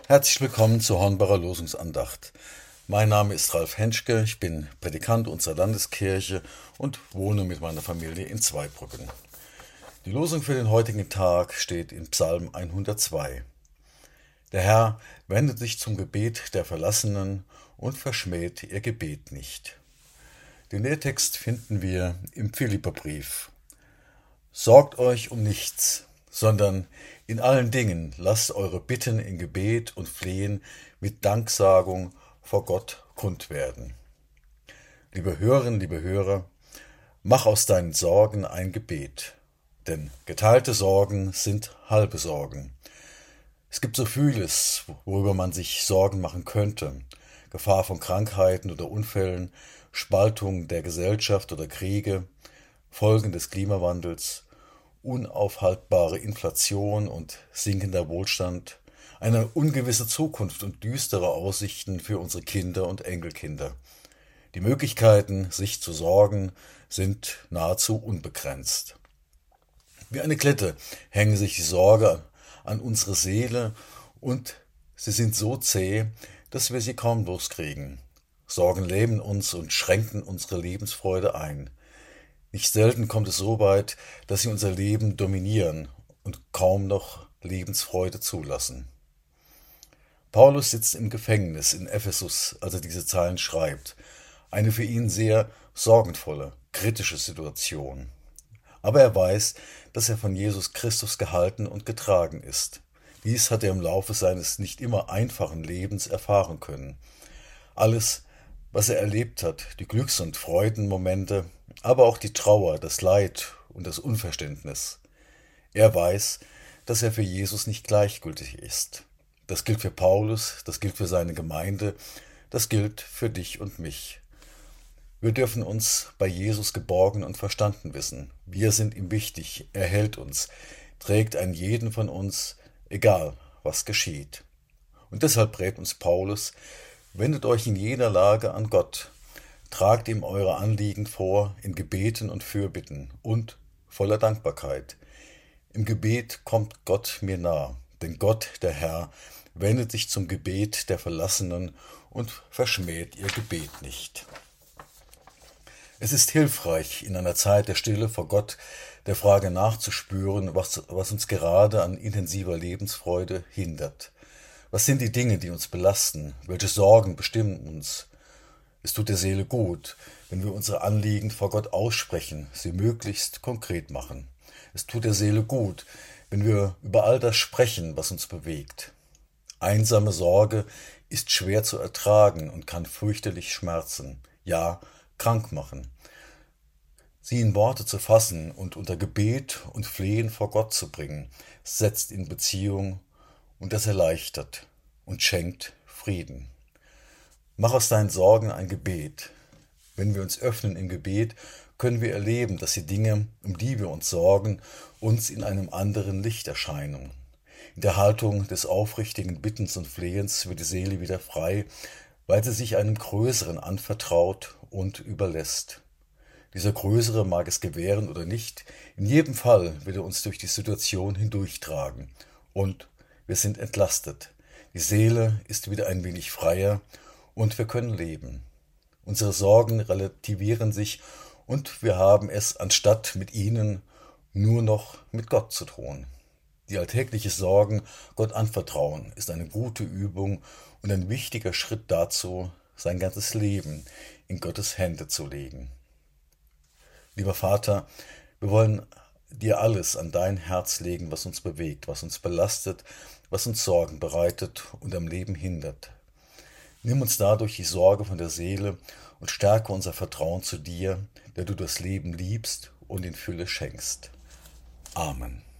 Herzlich willkommen zur Hornbacher Losungsandacht. Mein Name ist Ralf Henschke, ich bin Prädikant unserer Landeskirche und wohne mit meiner Familie in Zweibrücken. Die Losung für den heutigen Tag steht in Psalm 102. Der Herr wendet sich zum Gebet der Verlassenen und verschmäht ihr Gebet nicht. Den Lehrtext finden wir im Philipperbrief. Sorgt euch um nichts, sondern in allen Dingen lasst eure Bitten in Gebet und Flehen mit Danksagung vor Gott kund werden. Liebe Hörerinnen, liebe Hörer, mach aus deinen Sorgen ein Gebet, denn geteilte Sorgen sind halbe Sorgen. Es gibt so vieles, worüber man sich Sorgen machen könnte. Gefahr von Krankheiten oder Unfällen, Spaltung der Gesellschaft oder Kriege, Folgen des Klimawandels, unaufhaltbare Inflation und sinkender Wohlstand, eine ungewisse Zukunft und düstere Aussichten für unsere Kinder und Enkelkinder. Die Möglichkeiten, sich zu sorgen, sind nahezu unbegrenzt. Wie eine Klette hängen sich die Sorge an unsere Seele und sie sind so zäh, dass wir sie kaum loskriegen. Sorgen lähmen uns und schränken unsere Lebensfreude ein. Nicht selten kommt es so weit, dass sie unser Leben dominieren und kaum noch Lebensfreude zulassen. Paulus sitzt im Gefängnis in Ephesus, als er diese Zeilen schreibt. Eine für ihn sehr sorgenvolle, kritische Situation. Aber er weiß, dass er von Jesus Christus gehalten und getragen ist. Dies hat er im Laufe seines nicht immer einfachen Lebens erfahren können. Alles, was er erlebt hat, die Glücks- und Freudenmomente, aber auch die Trauer, das Leid und das Unverständnis. Er weiß, dass er für Jesus nicht gleichgültig ist. Das gilt für Paulus, das gilt für seine Gemeinde, das gilt für dich und mich. Wir dürfen uns bei Jesus geborgen und verstanden wissen. Wir sind ihm wichtig, er hält uns, trägt einen jeden von uns, egal was geschieht. Und deshalb rät uns Paulus: Wendet euch in jeder Lage an Gott, tragt ihm eure Anliegen vor in Gebeten und Fürbitten und voller Dankbarkeit. Im Gebet kommt Gott mir nah, denn Gott, der Herr, wendet sich zum Gebet der Verlassenen und verschmäht ihr Gebet nicht. Es ist hilfreich, in einer Zeit der Stille vor Gott der Frage nachzuspüren, was uns gerade an intensiver Lebensfreude hindert. Was sind die Dinge, die uns belasten? Welche Sorgen bestimmen uns? Es tut der Seele gut, wenn wir unsere Anliegen vor Gott aussprechen, sie möglichst konkret machen. Es tut der Seele gut, wenn wir über all das sprechen, was uns bewegt. Einsame Sorge ist schwer zu ertragen und kann fürchterlich schmerzen, ja, krank machen. Sie in Worte zu fassen und unter Gebet und Flehen vor Gott zu bringen, setzt in Beziehung und das erleichtert und schenkt Frieden. Mach aus deinen Sorgen ein Gebet. Wenn wir uns öffnen im Gebet, können wir erleben, dass die Dinge, um die wir uns sorgen, uns in einem anderen Licht erscheinen. In der Haltung des aufrichtigen Bittens und Flehens wird die Seele wieder frei, weil sie sich einem Größeren anvertraut und überlässt. Dieser Größere mag es gewähren oder nicht, in jedem Fall wird er uns durch die Situation hindurchtragen und wir sind entlastet. Die Seele ist wieder ein wenig freier und wir können leben. Unsere Sorgen relativieren sich und wir haben es anstatt mit ihnen nur noch mit Gott zu tun. Die alltägliche Sorgen Gott anvertrauen ist eine gute Übung und ein wichtiger Schritt dazu, sein ganzes Leben in Gottes Hände zu legen. Lieber Vater, wir wollen dir alles an dein Herz legen, was uns bewegt, was uns belastet, was uns Sorgen bereitet und am Leben hindert. Nimm uns dadurch die Sorge von der Seele und stärke unser Vertrauen zu dir, der du das Leben liebst und in Fülle schenkst. Amen.